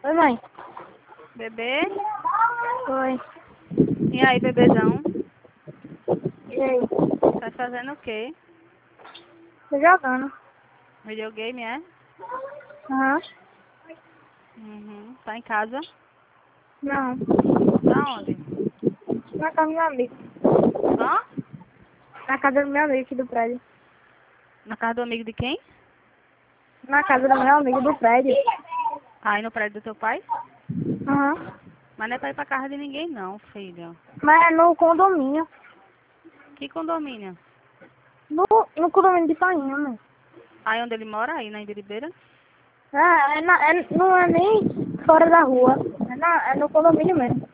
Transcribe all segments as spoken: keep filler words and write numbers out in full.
Oi, mãe. Bebê? Oi. E aí, bebezão? E aí? Tá fazendo o quê? Tô jogando. Videogame, é? Aham. Uhum. Tá em casa? Não. Tá onde? Na casa do meu amigo. Hã? Na casa do meu amigo aqui do prédio. Na casa do amigo de quem? Na casa do meu amigo do prédio. Aí no prédio do teu pai? Aham. Mas não é pra ir pra casa de ninguém não, filho. Mas é no condomínio. Que condomínio? No, no condomínio de Painha, mãe. Aí onde ele mora? Aí na Ibiribeira? É, é, na, é não é nem fora da rua. É, na, é no condomínio mesmo.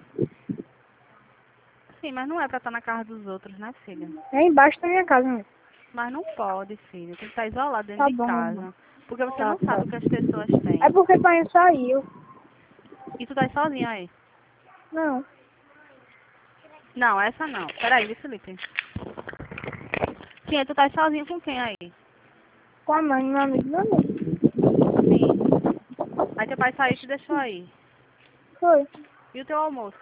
Sim, mas não é pra estar na casa dos outros, né, filha? É embaixo da minha casa, mãe. Mas não pode, filho. Tem que estar isolado dentro Tá de bom, mamãe. casa. Porque você Tá, não sabe tá. o que as pessoas É têm. porque Painha saiu. E tu tá sozinho aí? Não. Não, essa não. Peraí, viu, Felipe? Sim, tu tá sozinho com quem aí? Com a mãe do meu amigo do amigo. Sim. Aí teu pai saiu e te deixou aí. Foi. E o teu almoço?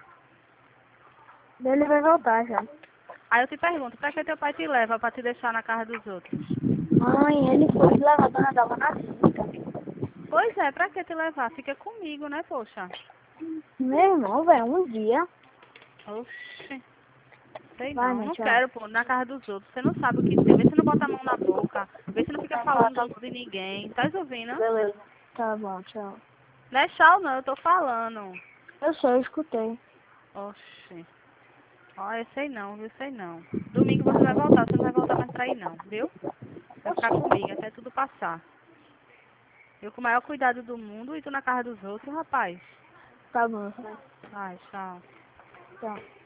Ele vai voltar já. Aí eu te pergunto, pra que teu pai te leva pra te deixar na casa dos outros? Mãe, ele foi levar a dona Dalva na fita. Pois é, pra que te levar? Fica comigo, né, poxa? Meu irmão, velho, um dia. Oxi. Sei Vai, não, mãe, não tchau. quero, pô, na casa dos outros. Você não sabe o que tem. Vê se não bota a mão na boca. Vê se não fica Tá, tá, falando tá. dos de ninguém. Tá ouvindo? Beleza. Tá bom, tchau. Não é tchau não, eu tô falando. Eu sei, eu escutei. Oxi. Ó, eu sei não, viu? Sei não. Domingo você vai voltar, você não vai voltar mais pra ir não, viu? Vai ficar comigo até tudo passar. Eu com o maior cuidado do mundo e tu na casa dos outros, rapaz. Tá bom, Ai, tchau. tchau.